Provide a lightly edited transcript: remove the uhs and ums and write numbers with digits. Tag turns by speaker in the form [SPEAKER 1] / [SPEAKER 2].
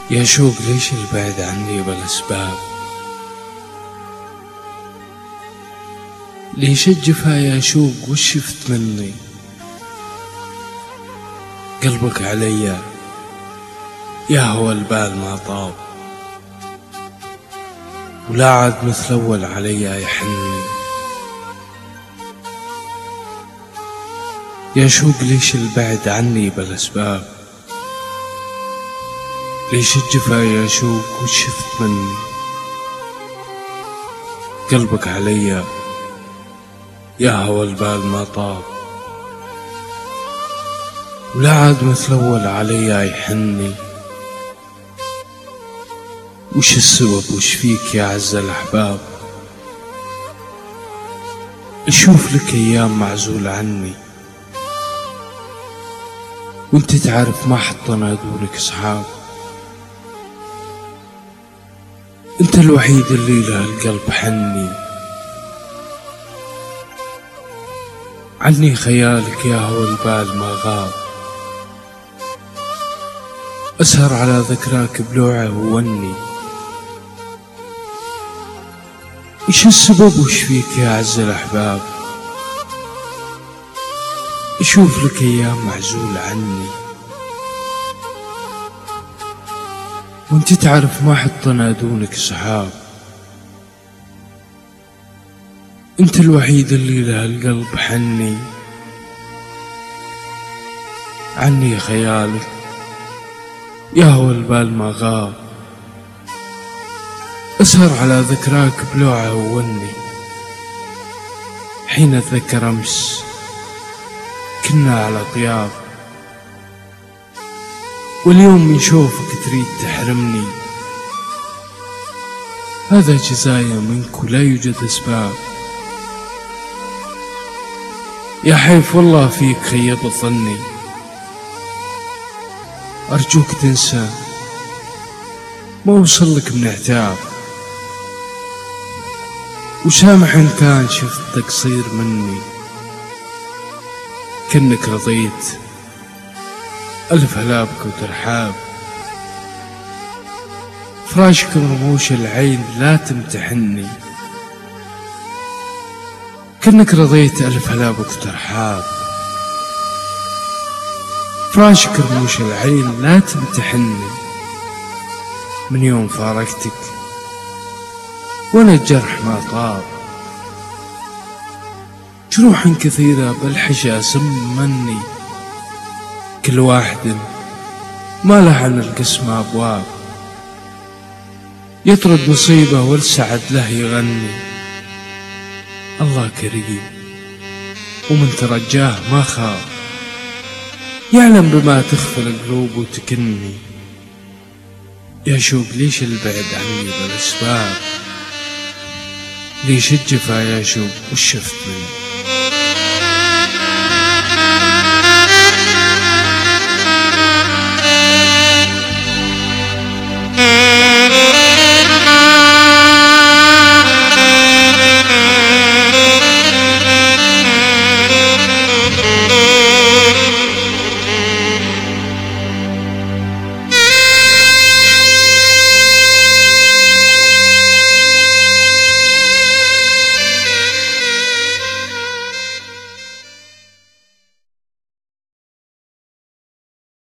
[SPEAKER 1] يا شوق ليش البعد عني بالأسباب؟ ليش الجفا يا شوق وش شفت مني؟ قلبك عليا يا هو البال ما طاب، ولا عاد مثل أول عليا يحني. يا شوق ليش البعد عني بالأسباب؟ ليش الجفا يا شوق وش شفت مني؟ قلبك عليا يا هوى البال ما طاب، ولا عاد مثل أول عليا يحني. وش السبب وش فيك يا عز الأحباب؟ أشوف لك أيام معزول عني، وانت تعرف ما حطنا دونك أصحاب. انت الوحيد اللي له القلب حني، عني خيالك يا هو البال ما غاب. أسهر على ذكراك بلوعه ووني. وش السبب وش فيك يا عز الأحباب؟ أشوف لك أيام معزول عني، وانت تعرف ما حطنا دونك صحاب. انت الوحيد اللي له القلب حني، عني خيالك يا هو البال ما غاب. أسهر على ذكراك بلوعه ووني، حين أتذكر أمس كنا على طياب، واليوم من شوفك تريد تحرمني. هذا جزايا منك ولا يوجد أسباب. يا حيف والله فيك خيب ظني، أرجوك تنسى ما وصلك من عتاب. وسامح إن كان شفت تقصير مني، كأنك رضيت ألف هلابك وترحاب. فراشك رموش العين لا تمتحني، كأنك رضيت ألف هلابك وترحاب. فراشك رموش العين لا تمتحني، من يوم فارقتك وانا الجرح ما طاب. جروح كثيرة بالحشا سمني، كل واحد ما له عن القسم أبواب. يطرد مصيبة والسعد له يغني. الله كريم ومن ترجاه ما خاب، يعلم بما تخفى القلوب وتكني. يا شوق ليش البعد عني بالأسباب؟ ليش الجفا يا شوق وش شفت مني؟